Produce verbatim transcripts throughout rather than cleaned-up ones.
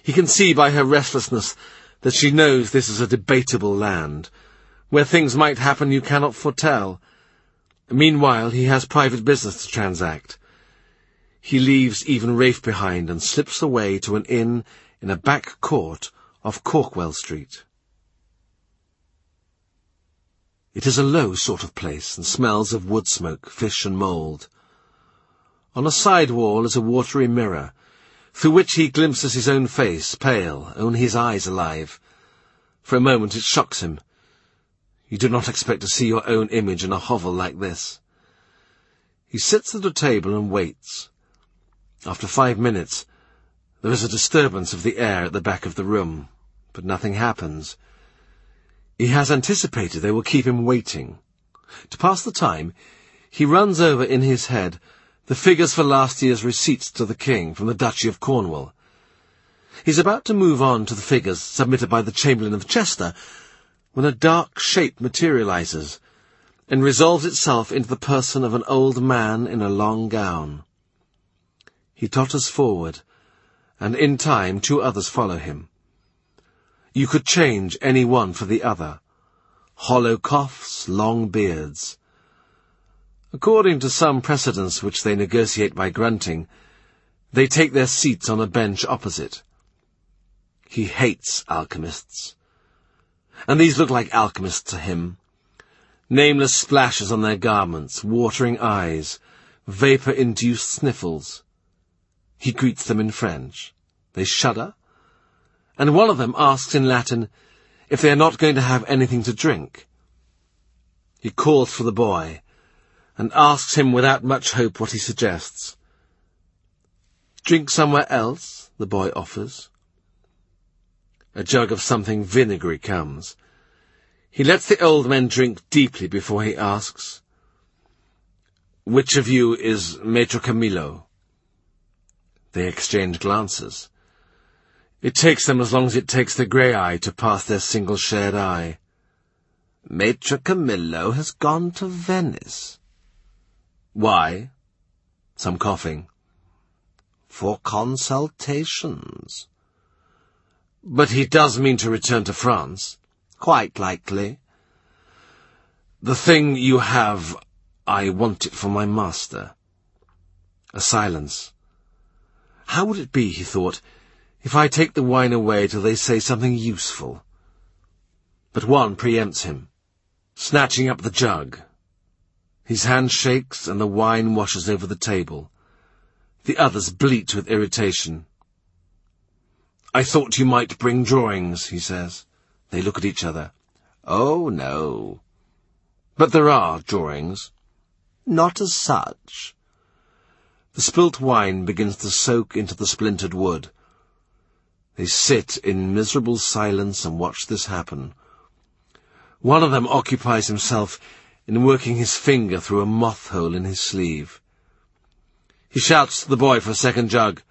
He can see by her restlessness that she knows this is a debatable land, where things might happen you cannot foretell. Meanwhile, he has private business to transact. He leaves even Rafe behind and slips away to an inn in a back court off Corkwell Street. It is a low sort of place and smells of wood smoke, fish and mould. On a side wall is a watery mirror, through which he glimpses his own face, pale, only his eyes alive. For a moment it shocks him. You do not expect to see your own image in a hovel like this. He sits at a table and waits. After five minutes, there is a disturbance of the air at the back of the room, but nothing happens. He has anticipated they will keep him waiting. To pass the time, he runs over in his head the figures for last year's receipts to the king from the Duchy of Cornwall. He's about to move on to the figures submitted by the Chamberlain of Chester, when a dark shape materializes and resolves itself into the person of an old man in a long gown. He totters forward, and in time two others follow him. You could change any one for the other. Hollow coughs, long beards. According to some precedents which they negotiate by grunting, they take their seats on a bench opposite. He hates alchemists. And these look like alchemists to him. Nameless splashes on their garments, watering eyes, vapour-induced sniffles. He greets them in French. They shudder, and one of them asks in Latin if they are not going to have anything to drink. He calls for the boy, and asks him without much hope what he suggests. Drink somewhere else, the boy offers. A jug of something vinegary comes. He lets the old men drink deeply before he asks, "Which of you is Maître Camillo?" They exchange glances. It takes them as long as it takes the grey-eye to pass their single shared eye. "Maître Camillo has gone to Venice." "Why?" Some coughing. "For consultations." "But he does mean to return to France?" "Quite likely." "The thing you have, I want it for my master." A silence. How would it be, he thought, if I take the wine away till they say something useful? But one preempts him, snatching up the jug. His hand shakes and the wine washes over the table. The others bleat with irritation. "I thought you might bring drawings," he says. They look at each other. "Oh, no." "But there are drawings." "Not as such." The spilt wine begins to soak into the splintered wood. They sit in miserable silence and watch this happen. One of them occupies himself in working his finger through a moth-hole in his sleeve. He shouts to the boy for a second jug.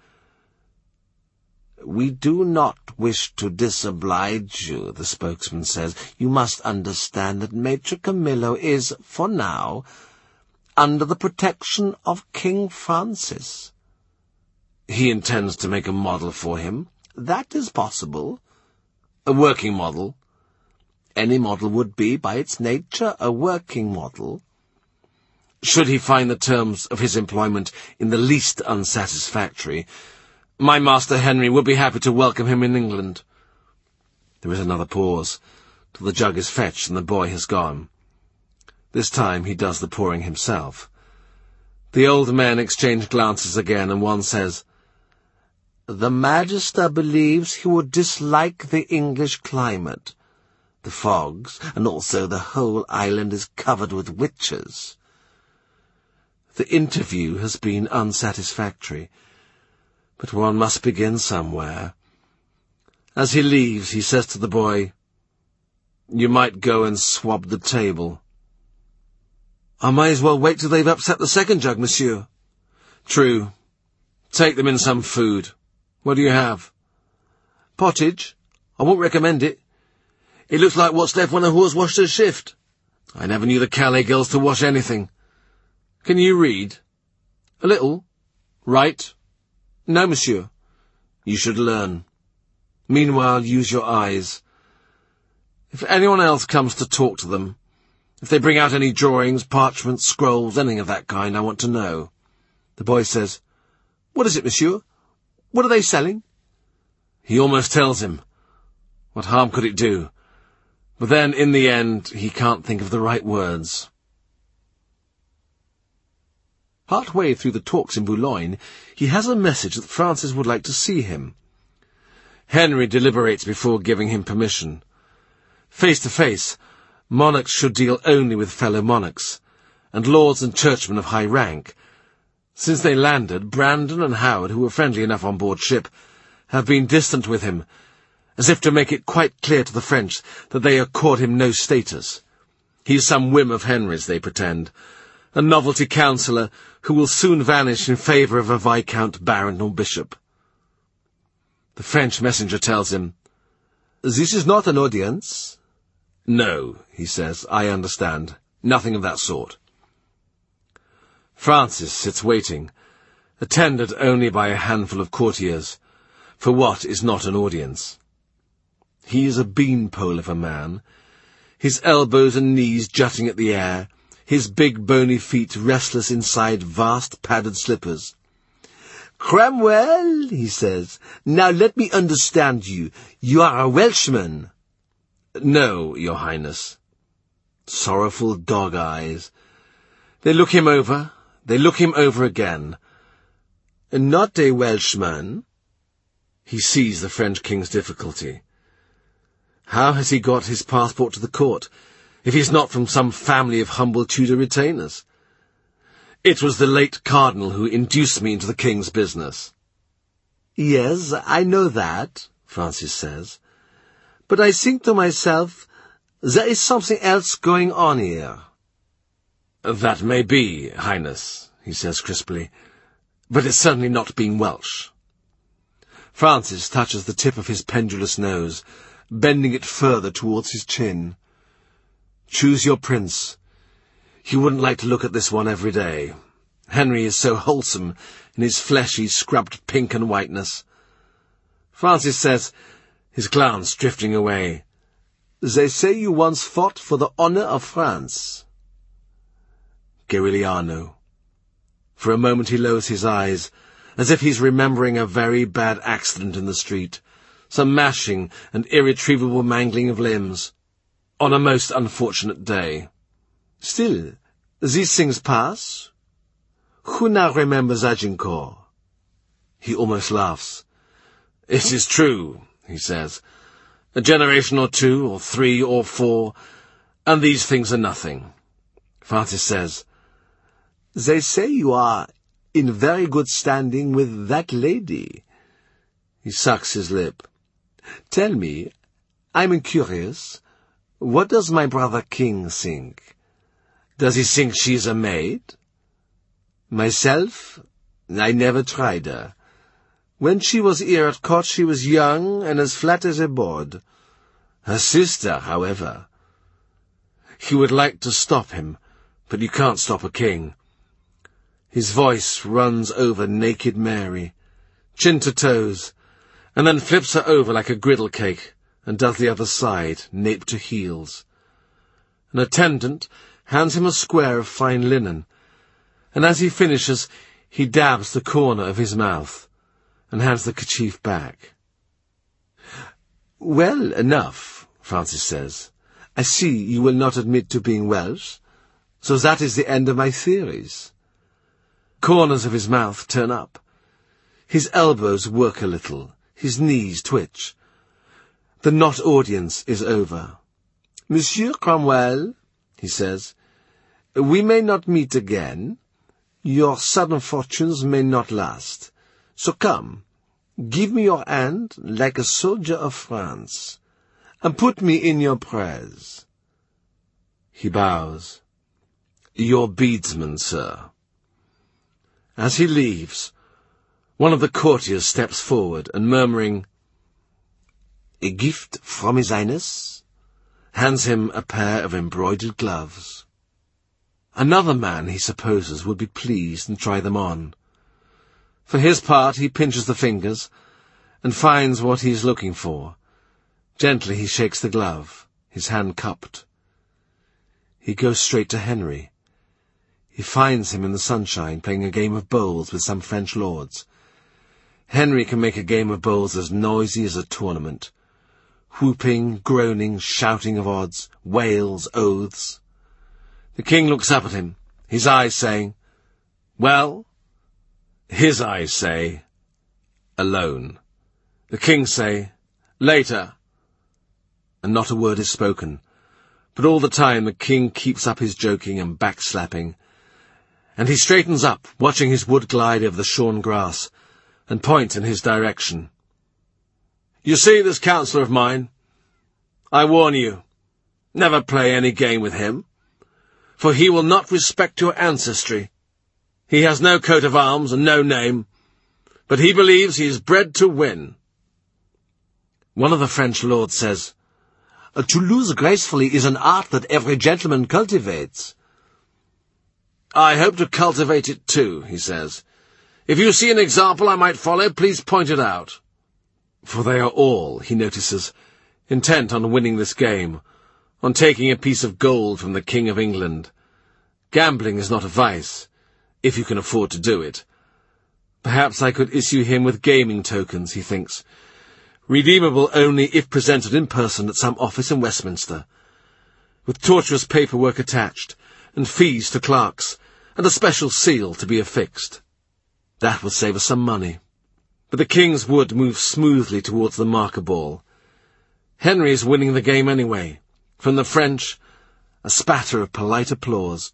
"We do not wish to disoblige you," the spokesman says. "You must understand that Maître Camillo is, for now, under the protection of King Francis." "He intends to make a model for him?" "That is possible." "A working model?" "Any model would be, by its nature, a working model." "Should he find the terms of his employment in the least unsatisfactory, my Master Henry would be happy to welcome him in England." There is another pause, till the jug is fetched and the boy has gone. This time he does the pouring himself. The old men exchange glances again, and one says, "The Magister believes he would dislike the English climate. The fogs, and also the whole island is covered with witches." The interview has been unsatisfactory, but one must begin somewhere. As he leaves, he says to the boy, "You might go and swab the table." "I may as well wait till they've upset the second jug, monsieur." "True. Take them in some food. What do you have?" "Pottage. I won't recommend it. It looks like what's left when a horse washed her shift. I never knew the Calais girls to wash anything. Can you read?" "A little." "Write?" "No, monsieur." "You should learn. Meanwhile, use your eyes. If anyone else comes to talk to them, if they bring out any drawings, parchments, scrolls, anything of that kind, I want to know." The boy says, "What is it, monsieur? What are they selling?" He almost tells him. What harm could it do? But then, in the end, he can't think of the right words. Part-way through the talks in Boulogne, he has a message that Francis would like to see him. Henry deliberates before giving him permission. Face to face, monarchs should deal only with fellow monarchs, and lords and churchmen of high rank. Since they landed, Brandon and Howard, who were friendly enough on board ship, have been distant with him, as if to make it quite clear to the French that they accord him no status. He is some whim of Henry's, they pretend, a novelty counsellor who will soon vanish in favour of a viscount, baron, or bishop. The French messenger tells him, "This is not an audience." "No," he says, "I understand. Nothing of that sort." Francis sits waiting, attended only by a handful of courtiers, for what is not an audience. He is a beanpole of a man, his elbows and knees jutting at the air, his big bony feet restless inside vast padded slippers. "Cromwell," he says, "now let me understand you. You are a Welshman." "No, your Highness." Sorrowful dog eyes. They look him over, they look him over again. "Not a Welshman?" He sees the French king's difficulty. How has he got his passport to the court, if he's not from some family of humble Tudor retainers? "It was the late cardinal who induced me into the king's business." "Yes, I know that," Francis says. "But I think to myself, there is something else going on here." "That may be, Highness," he says crisply, "but it's certainly not being Welsh." Francis touches the tip of his pendulous nose, bending it further towards his chin. "Choose your prince. You wouldn't like to look at this one every day. Henry is so wholesome in his fleshy, scrubbed pink and whiteness." Francis says, his glance drifting away, "They say you once fought for the honour of France." Garigliano. For a moment he lowers his eyes, as if he's remembering a very bad accident in the street, some mashing and irretrievable mangling of limbs, on a most unfortunate day. "Still, these things pass. Who now remembers Agincourt?" He almost laughs. "It is true," he says. "A generation or two, or three, or four, and these things are nothing." Francis says, "They say you are in very good standing with that lady." He sucks his lip. "Tell me, I'm curious, what does my brother King think? Does he think she's a maid? Myself, I never tried her. When she was here at court she was young and as flat as a board. Her sister, however—" He would like to stop him, but you can't stop a king. His voice runs over naked Mary, chin to toes, and then flips her over like a griddle cake, and does the other side, nape to heels. An attendant hands him a square of fine linen, and as he finishes, he dabs the corner of his mouth, and hands the kerchief back. "Well enough," Francis says. "I see you will not admit to being Welsh, so that is the end of my theories." Corners of his mouth turn up. His elbows work a little, his knees twitch. The not audience is over. "Monsieur Cromwell," he says, "we may not meet again. Your sudden fortunes may not last. So come, give me your hand like a soldier of France, and put me in your prayers." He bows. "Your beadsman, sir." As he leaves, one of the courtiers steps forward and, murmuring, "A gift from His Highness," hands him a pair of embroidered gloves. Another man, he supposes, would be pleased and try them on. For his part, he pinches the fingers, and finds what he is looking for. Gently he shakes the glove, his hand cupped. He goes straight to Henry. He finds him in the sunshine playing a game of bowls with some French lords. Henry can make a game of bowls as noisy as a tournament. Whooping, groaning, shouting of odds, wails, oaths. The king looks up at him, his eyes saying, "Well?" His eyes say, "Alone." The king's say, "Later." And not a word is spoken, but all the time the king keeps up his joking and backslapping, and he straightens up, watching his wood glide over the shorn grass, and points in his direction. "You see this counsellor of mine? I warn you, never play any game with him, for he will not respect your ancestry. He has no coat of arms and no name, but he believes he is bred to win." One of the French lords says, "To lose gracefully is an art that every gentleman cultivates." "I hope to cultivate it too," he says. "If you see an example I might follow, please point it out." For they are all, he notices, intent on winning this game, on taking a piece of gold from the King of England. Gambling is not a vice, if you can afford to do it. Perhaps I could issue him with gaming tokens, he thinks, redeemable only if presented in person at some office in Westminster, with tortuous paperwork attached, and fees to clerks, and a special seal to be affixed. That would save us some money. But the king's wood moves smoothly towards the marker ball. Henry is winning the game anyway. From the French, a spatter of polite applause.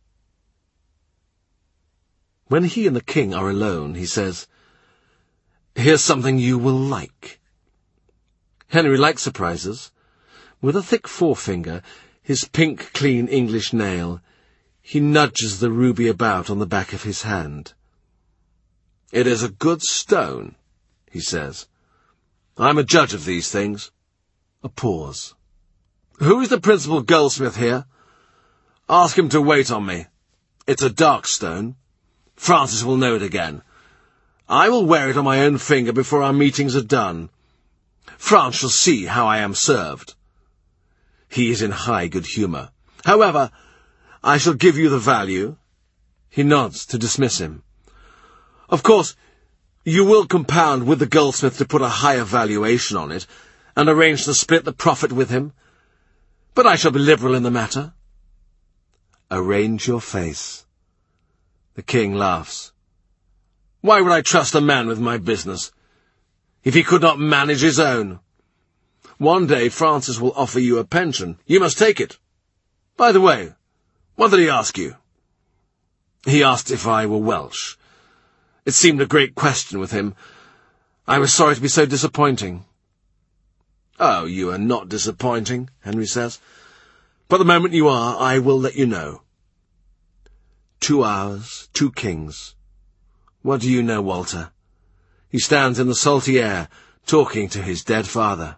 When he and the king are alone, he says, "Here's something you will like." Henry likes surprises. With a thick forefinger, his pink, clean English nail, he nudges the ruby about on the back of his hand. "It is a good stone," he says. "I'm a judge of these things." A pause. "Who is the principal goldsmith here? Ask him to wait on me. It's a dark stone. Francis will know it again. I will wear it on my own finger before our meetings are done. France shall see how I am served." He is in high good humour. "However, I shall give you the value." He nods to dismiss him. "Of course, you will compound with the goldsmith to put a higher valuation on it, and arrange to split the profit with him. But I shall be liberal in the matter." "Arrange your face." The king laughs. "Why would I trust a man with my business, if he could not manage his own? One day Francis will offer you a pension. You must take it. By the way, what did he ask you?" "He asked if I were Welsh. It seemed a great question with him. I was sorry to be so disappointing." "Oh, you are not disappointing," Henry says. "But the moment you are, I will let you know." Two hours, two kings. What do you know, Walter? He stands in the salty air, talking to his dead father.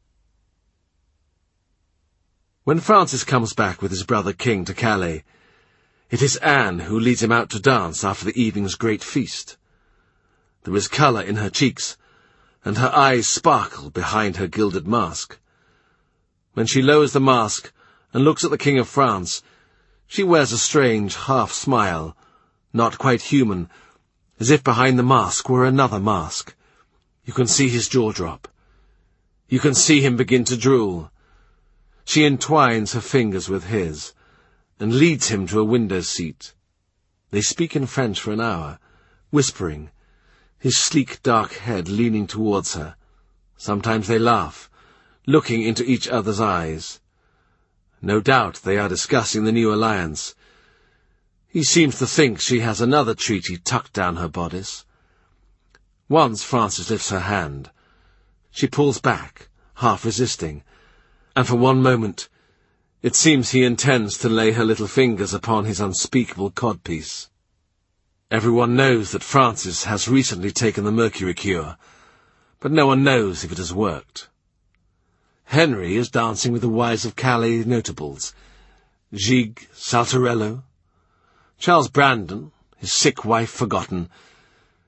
When Francis comes back with his brother king to Calais, it is Anne who leads him out to dance after the evening's great feast. There is colour in her cheeks, and her eyes sparkle behind her gilded mask. When she lowers the mask and looks at the King of France, she wears a strange half-smile, not quite human, as if behind the mask were another mask. You can see his jaw drop. You can see him begin to drool. She entwines her fingers with his, and leads him to a window seat. They speak in French for an hour, whispering, his sleek dark head leaning towards her. Sometimes they laugh, looking into each other's eyes. No doubt they are discussing the new alliance. He seems to think she has another treaty tucked down her bodice. Once Francis lifts her hand. She pulls back, half resisting, and for one moment it seems he intends to lay her little fingers upon his unspeakable codpiece. Everyone knows that Francis has recently taken the mercury cure, but no one knows if it has worked. Henry is dancing with the wives of Calais notables, Gigues, Saltarello. Charles Brandon, his sick wife forgotten,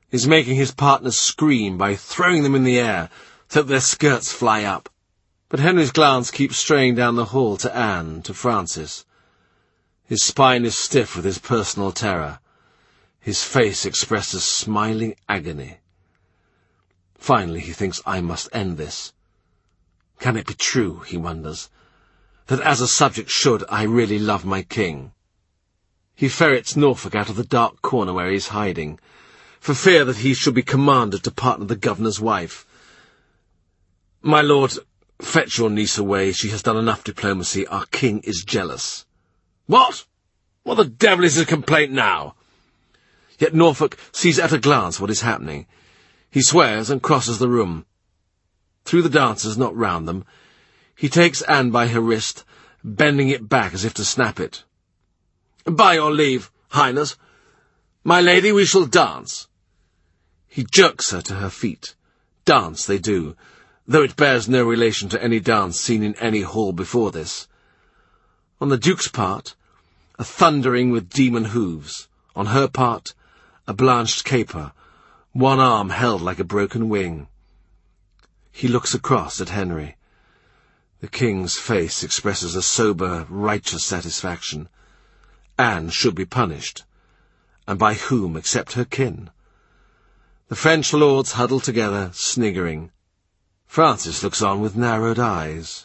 is making his partners scream by throwing them in the air so that their skirts fly up. But Henry's glance keeps straying down the hall to Anne, to Francis. His spine is stiff with his personal terror. His face expresses smiling agony. Finally he thinks, I must end this. Can it be true, he wonders, that as a subject should I really love my king? He ferrets Norfolk out of the dark corner where he is hiding, for fear that he should be commanded to partner the governor's wife. My lord, fetch your niece away. She has done enough diplomacy. Our king is jealous. What? What the devil is his complaint now? Yet Norfolk sees at a glance what is happening. He swears and crosses the room. Through the dancers, not round them, he takes Anne by her wrist, bending it back as if to snap it. By your leave, Highness. My lady, we shall dance. He jerks her to her feet. Dance they do, though it bears no relation to any dance seen in any hall before this. On the Duke's part, a thundering with demon hooves. On her part, a blanched caper, one arm held like a broken wing. He looks across at Henry. The king's face expresses a sober, righteous satisfaction. Anne should be punished. And by whom except her kin? The French lords huddle together, sniggering. Francis looks on with narrowed eyes.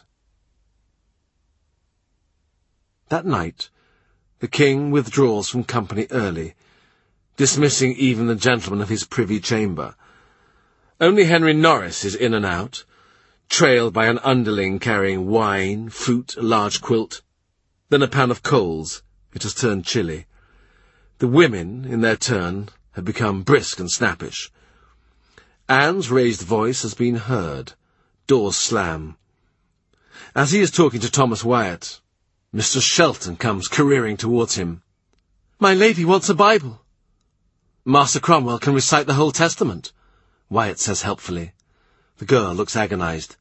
That night, the king withdraws from company early, dismissing even the gentlemen of his privy chamber. Only Henry Norris is in and out, trailed by an underling carrying wine, fruit, a large quilt, then a pan of coals. It has turned chilly. The women, in their turn, have become brisk and snappish. Anne's raised voice has been heard. Doors slam. As he is talking to Thomas Wyatt, Mister Shelton comes careering towards him. My lady wants a Bible. Master Cromwell can recite the whole Testament, Wyatt says helpfully. The girl looks agonized.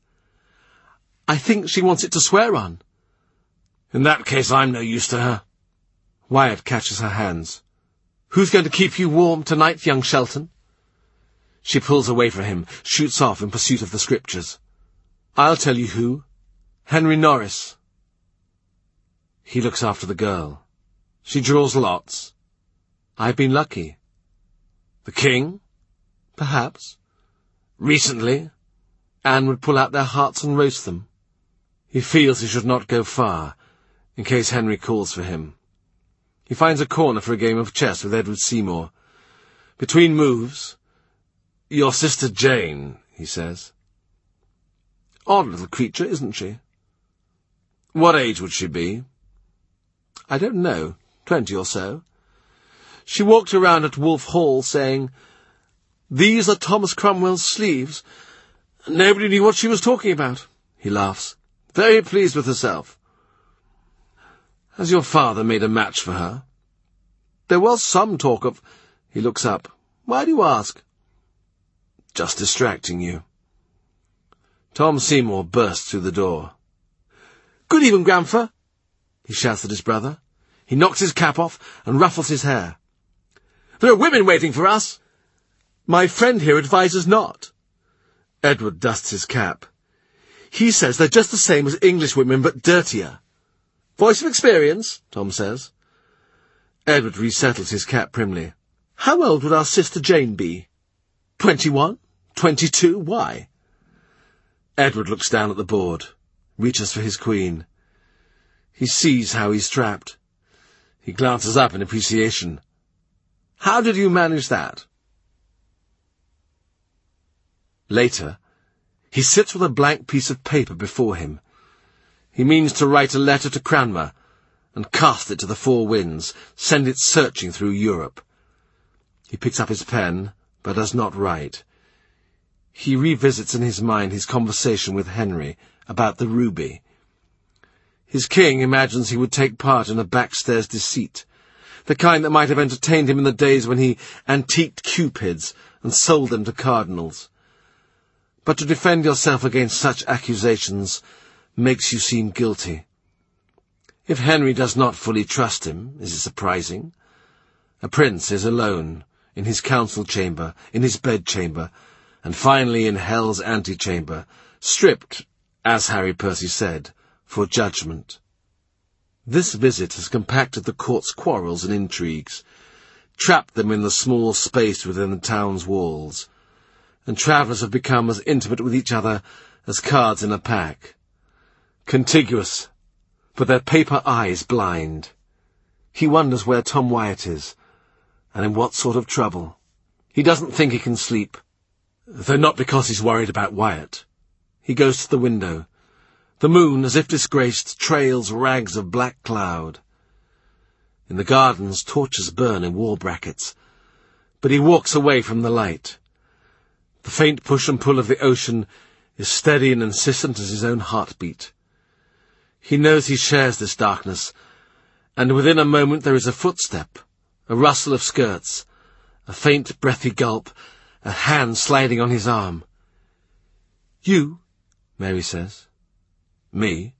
I think she wants it to swear on. In that case, I'm no use to her. Wyatt catches her hands. Who's going to keep you warm tonight, young Shelton? She pulls away from him, shoots off in pursuit of the scriptures. I'll tell you who. Henry Norris. He looks after the girl. She draws lots. I've been lucky. The king? Perhaps. Recently, Anne would pull out their hearts and roast them. He feels he should not go far, in case Henry calls for him. He finds a corner for a game of chess with Edward Seymour. Between moves, your sister Jane, he says. Odd little creature, isn't she? What age would she be? I don't know, twenty or so. She walked around at Wolf Hall saying, These are Thomas Cromwell's sleeves. Nobody knew what she was talking about. He laughs, very pleased with herself. Has your father made a match for her? There was some talk of... He looks up. Why do you ask? Just distracting you. Tom Seymour bursts through the door. Good evening, Grandfer, he shouts at his brother. He knocks his cap off and ruffles his hair. There are women waiting for us. My friend here advises not. Edward dusts his cap. He says they're just the same as English women, but dirtier. Voice of experience, Tom says. Edward resettles his cap primly. How old would our sister Jane be? Twenty-one? Twenty-two? Why? Edward looks down at the board, reaches for his queen. He sees how he's trapped. He glances up in appreciation. How did you manage that? Later, he sits with a blank piece of paper before him. He means to write a letter to Cranmer and cast it to the four winds, send it searching through Europe. He picks up his pen, but does not write. He revisits in his mind his conversation with Henry about the ruby. His king imagines he would take part in a backstairs deceit, the kind that might have entertained him in the days when he antiqued cupids and sold them to cardinals. But to defend yourself against such accusations makes you seem guilty. If Henry does not fully trust him, is it surprising? A prince is alone, in his council chamber, in his bedchamber, and finally in hell's antechamber, stripped, as Harry Percy said, for judgment. This visit has compacted the court's quarrels and intrigues, trapped them in the small space within the town's walls, and travellers have become as intimate with each other as cards in a pack. Contiguous, but their paper eyes blind. He wonders where Tom Wyatt is, and in what sort of trouble. He doesn't think he can sleep, though not because he's worried about Wyatt. He goes to the window. The moon, as if disgraced, trails rags of black cloud. In the gardens, torches burn in wall brackets, but he walks away from the light. The faint push and pull of the ocean is steady and insistent as his own heartbeat. He knows he shares this darkness, and within a moment there is a footstep, a rustle of skirts, a faint breathy gulp, a hand sliding on his arm. "You?" Mary says. "Me?"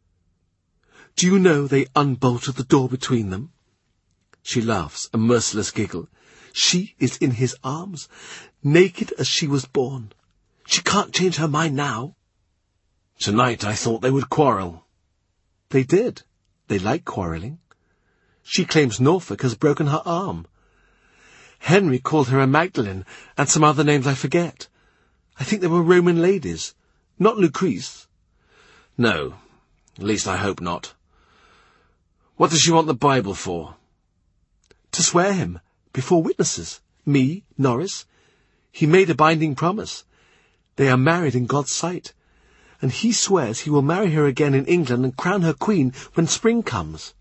"Do you know they unbolted the door between them?" She laughs, a merciless giggle. "She is in his arms, naked as she was born. She can't change her mind now." "Tonight I thought they would quarrel." "They did. They like quarrelling. She claims Norfolk has broken her arm. Henry called her a Magdalene, and some other names I forget. I think they were Roman ladies, not Lucrece." "No, at least I hope not. What does she want the Bible for?" "To swear him, before witnesses, me, Norris. He made a binding promise. They are married in God's sight, and he swears he will marry her again in England and crown her queen when spring comes."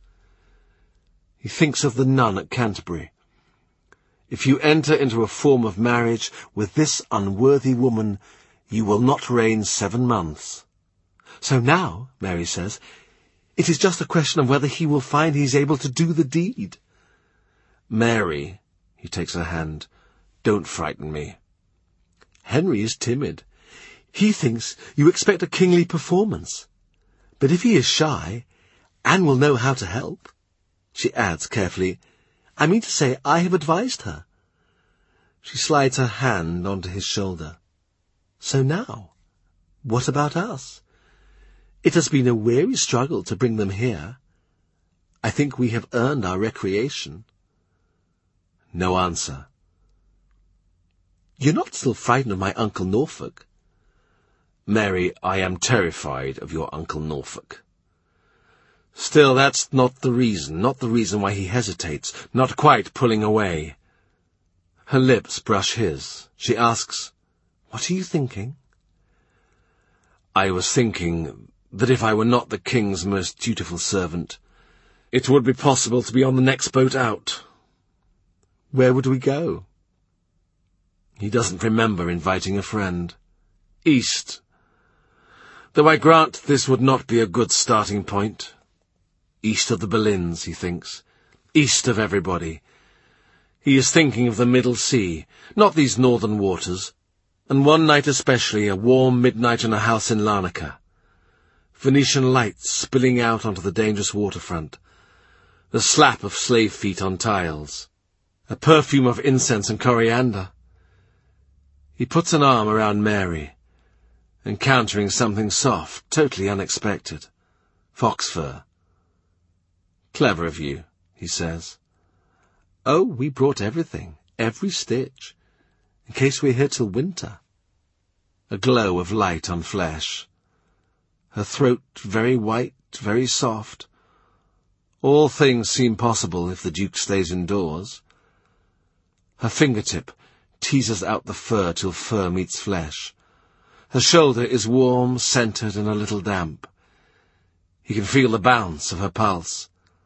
He thinks of the nun at Canterbury. "If you enter into a form of marriage with this unworthy woman, you will not reign seven months. So now," Mary says, "it is just a question of whether he will find he is able to do the deed." "Mary," he takes her hand, "don't frighten me." "Henry is timid. He thinks you expect a kingly performance. But if he is shy, Anne will know how to help." She adds carefully, "I mean to say I have advised her." She slides her hand onto his shoulder. "So now, what about us? It has been a weary struggle to bring them here. I think we have earned our recreation." No answer. "You're not still frightened of my Uncle Norfolk?" "Mary, I am terrified of your Uncle Norfolk. Still, that's not the reason, not the reason why he hesitates, not quite pulling away." Her lips brush his. She asks, "What are you thinking?" "I was thinking that if I were not the king's most dutiful servant, it would be possible to be on the next boat out." "Where would we go?" He doesn't remember inviting a friend. "East. Though I grant this would not be a good starting point. East of the Boleyns, he thinks. East of everybody. He is thinking of the Middle Sea, not these northern waters, and one night especially, a warm midnight in a house in Larnaca. Venetian lights spilling out onto the dangerous waterfront. The slap of slave feet on tiles. A perfume of incense and coriander. He puts an arm around Mary, encountering something soft, totally unexpected. Fox fur. "Clever of you," he says. "Oh, we brought everything, every stitch, in case we're here till winter." A glow of light on flesh. Her throat very white, very soft. All things seem possible if the Duke stays indoors. Her fingertip teases out the fur till fur meets flesh. Her shoulder is warm, centred, and a little damp. He can feel the bounce of her pulse.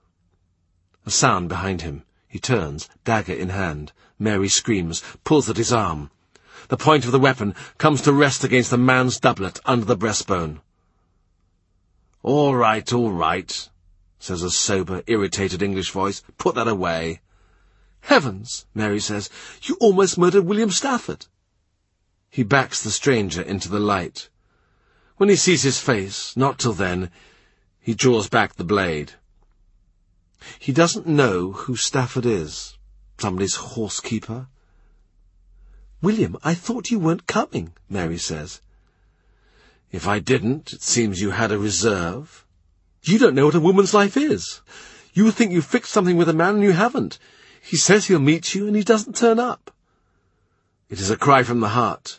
A sound behind him. He turns, dagger in hand. Mary screams, pulls at his arm. The point of the weapon comes to rest against the man's doublet under the breastbone. "All right, all right," says a sober, irritated English voice. "Put that away." "Heavens," Mary says, "you almost murdered William Stafford." He backs the stranger into the light. When he sees his face, not till then, he draws back the blade. He doesn't know who Stafford is. Somebody's horsekeeper, "William, I thought you weren't coming," Mary says. "If I didn't, it seems you had a reserve." "You don't know what a woman's life is. You think you've fixed something with a man and you haven't. He says he'll meet you and he doesn't turn up." It is a cry from the heart.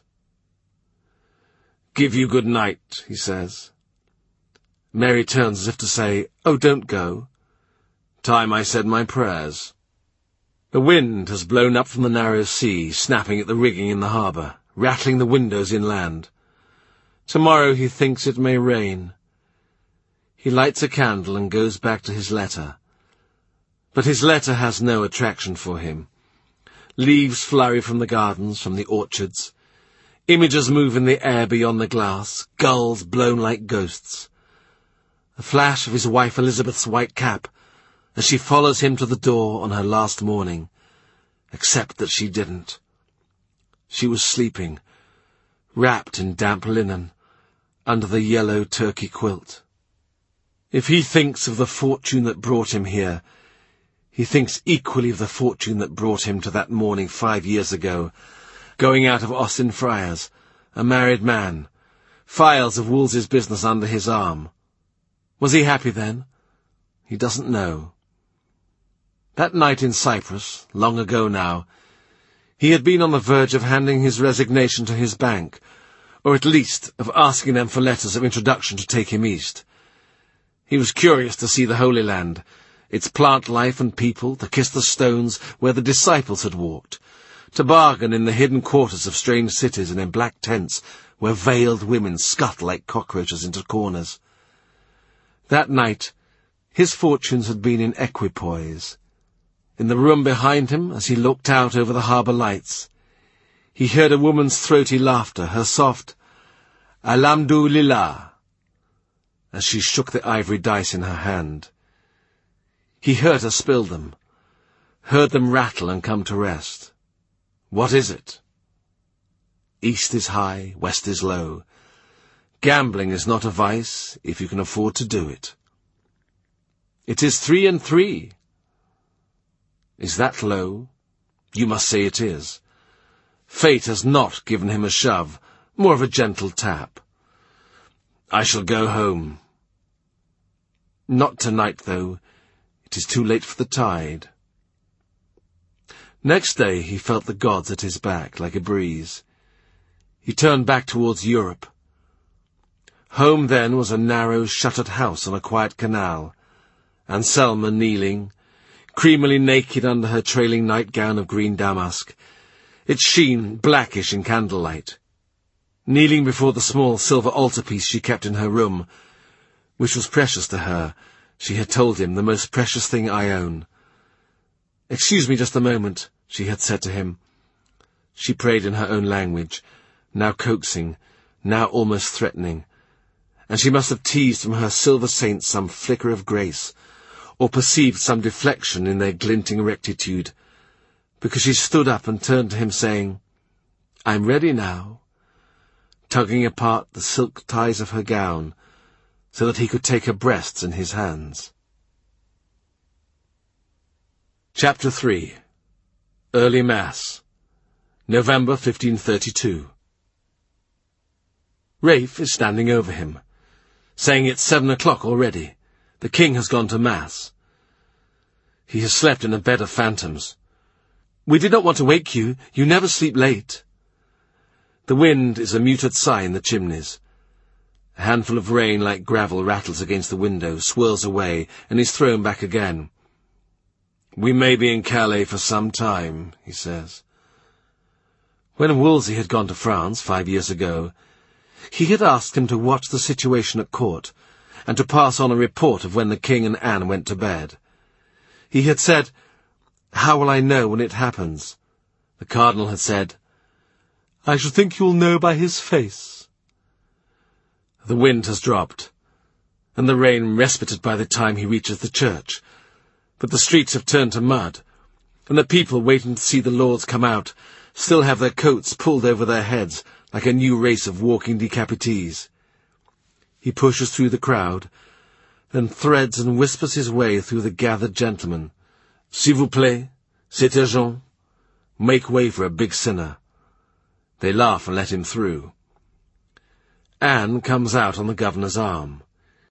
"Give you good night," he says. Mary turns as if to say, "Oh, don't go. Time I said my prayers." The wind has blown up from the narrow sea, snapping at the rigging in the harbour, rattling the windows inland. Tomorrow he thinks it may rain. He lights a candle and goes back to his letter. But his letter has no attraction for him. Leaves flurry from the gardens, from the orchards. Images move in the air beyond the glass, gulls blown like ghosts. A flash of his wife Elizabeth's white cap as she follows him to the door on her last morning, except that she didn't. She was sleeping, wrapped in damp linen, under the yellow turkey quilt. If he thinks of the fortune that brought him here, he thinks equally of the fortune that brought him to that morning five years ago, going out of Austin Friars, a married man, files of Wolsey's business under his arm. Was he happy then? He doesn't know. That night in Cyprus, long ago now, he had been on the verge of handing his resignation to his bank, or at least of asking them for letters of introduction to take him east. He was curious to see the Holy Land, its plant life and people, to kiss the stones where the disciples had walked, to bargain in the hidden quarters of strange cities and in black tents where veiled women scuttle like cockroaches into corners. That night, his fortunes had been in equipoise. In the room behind him, as he looked out over the harbour lights, he heard a woman's throaty laughter, her soft "Alhamdulillah," as she shook the ivory dice in her hand. He heard her spill them, heard them rattle and come to rest. What is it? East is high, west is low. Gambling is not a vice, if you can afford to do it. It is three and three. Is that low? You must say it is. Fate has not given him a shove, more of a gentle tap. I shall go home. Not tonight, though. It is too late for the tide. Next day he felt the gods at his back, like a breeze. He turned back towards Europe. Home then was a narrow, shuttered house on a quiet canal, and Selma kneeling, creamily naked under her trailing nightgown of green damask, its sheen blackish in candlelight, kneeling before the small silver altarpiece she kept in her room, which was precious to her. She had told him, the most precious thing I own. "Excuse me just a moment," she had said to him. She prayed in her own language, now coaxing, now almost threatening, and she must have teased from her silver saints some flicker of grace, or perceived some deflection in their glinting rectitude, because she stood up and turned to him, saying, "I'm ready now," tugging apart the silk ties of her gown, so that he could take her breasts in his hands. Chapter three. Early Mass. November fifteen thirty-two. Rafe is standing over him, saying it's seven o'clock already. The king has gone to Mass. He has slept in a bed of phantoms. "We did not want to wake you. You never sleep late." The wind is a muted sigh in the chimneys. A handful of rain like gravel rattles against the window, swirls away, and is thrown back again. "We may be in Calais for some time," he says. When Wolsey had gone to France five years ago, he had asked him to watch the situation at court, and to pass on a report of when the king and Anne went to bed. He had said, "How will I know when it happens?" The cardinal had said, "I should think you'll know by his face." The wind has dropped, and the rain respited by the time he reaches the church, but the streets have turned to mud, and the people waiting to see the lords come out still have their coats pulled over their heads like a new race of walking decapitees. He pushes through the crowd, then threads and whispers his way through the gathered gentlemen. "S'il vous plaît, c'est urgent. Make way for a big sinner." They laugh and let him through. Anne comes out on the governor's arm.